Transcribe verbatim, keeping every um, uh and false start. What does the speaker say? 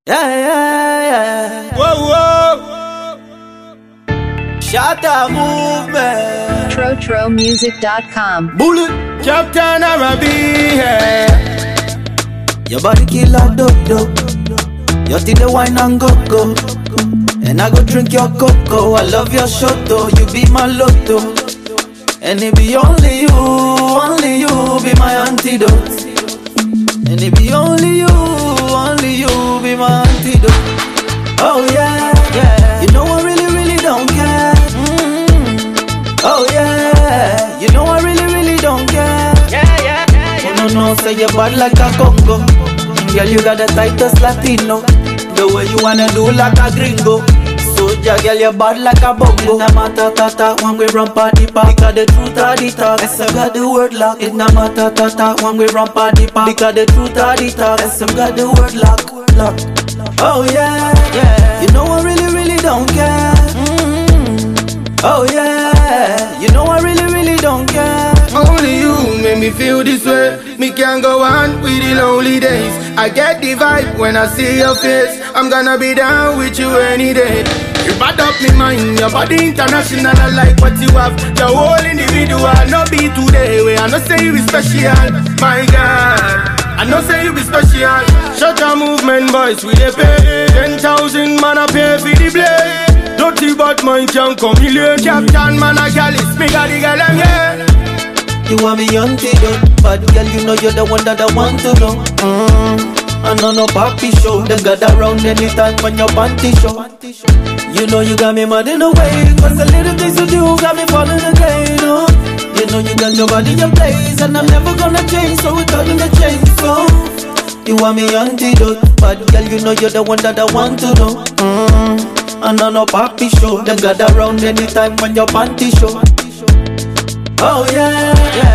Yeah, yeah, yeah. Whoa, whoa. Shatta movement. Trotro Music dot com. Bullet. Captain Arabi, yeah. Your body killer dodo. Your teeth the wine and go go. And I go drink your cocoa. I love your shoto. You be my lotto. And it be only you, only you be my antidote. And it be only you, only you be my antidote. Oh yeah, yeah. You know I really, really don't care. Mm-hmm. Oh yeah. You know I really, really don't care. Yeah, yeah, yeah, yeah. Oh no, no, say you're bad like a Congo. Girl, you got the tightest Latino. The way you wanna do like a gringo. Soja, girl, you bad like a bongo. It's not matter, tata, when we run party park. Because the truth are the talk. Yes, I got the word lock. It's not matter, tata, when we run party park. Because the truth are the talk. Yes, I got the word lock, lock. Oh yeah, yeah. You know I really, really don't care. Mm-hmm. Oh yeah. You know I really, really don't care. Only you make me feel this way. Me can't go on with the lonely days. I get the vibe when I see your face. I'm gonna be down with you any day. You bad up me mind, your body international. I like what you have. Your whole individual, no be today. Where I know say you be special. My God, I know say you be special. Shut your movement, boys, we dey pay. Ten thousand man I pay for the blade. Dirty bad mind can't come million. Captain man a gal is me got the gal I'm here. You want me antidote, but girl, you know you're the one that I want to know. Mm. I know no papi show, they got around anytime when your panty show. You know you got me mad in a way, cause the little things you do got me falling again, oh. You know you got your body in place, and I'm never gonna change, so we're cutting the chain, so. You want me antidote, but girl, you know you're the one that I want to know. Mm. I know no papi show, they got around anytime when your panty show. Oh yeah, yeah.